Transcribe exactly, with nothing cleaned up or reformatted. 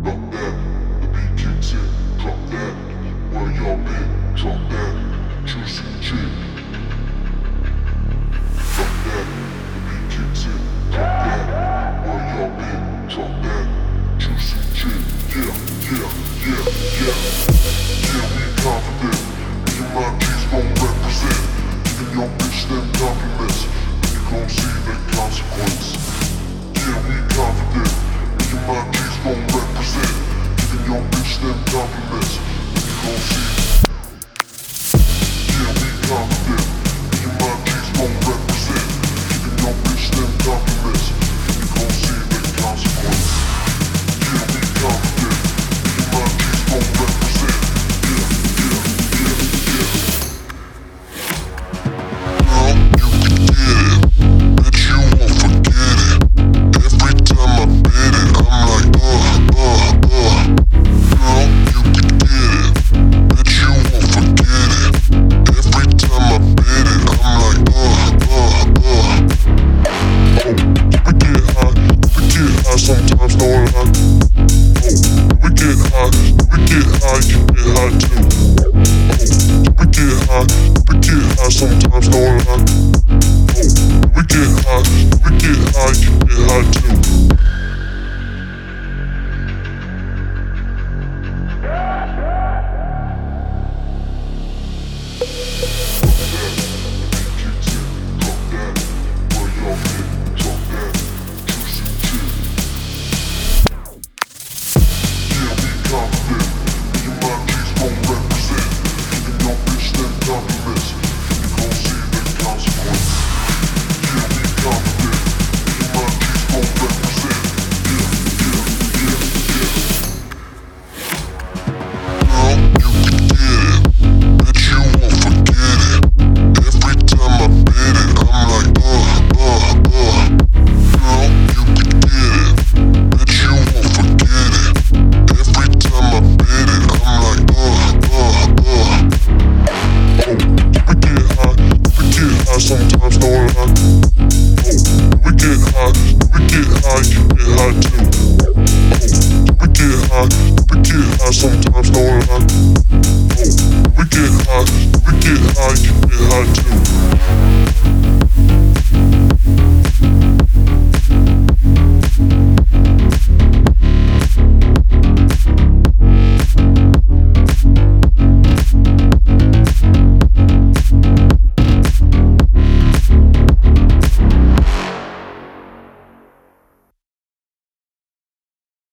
Rock that, the beat kicks in. Drop that, where y'all been? Drop that, juicy chick. Drop that, the beat kicks in. Drop that, where y'all been? Drop that, juicy chick. Yeah, yeah, yeah, yeah. Yeah, we confident. Me and my G's gon' represent. Giving your bitch them compliments. You gon' see the consequence. Yeah, we confident. Me and my G's gon' represent. Giving your bitch them compliments. You gon' see. Yeah, we confident. Me and my G's gon' represent. Giving your bitch them compliments. You gon' see the consequence. Yeah, we confident. Me and my G's gon' represent. Yeah, yeah, yeah, yeah. Girl, you can get it. Bet you won't forget it. Every time I bet it, I'm like, uh, uh, uh. Girl, you can get it. Bet you won't forget it. Every time I bet it, I'm like, uh, uh, uh. Oh, we get high, we get high sometimes, no lie. Oh, we get high, we get high, you get high too.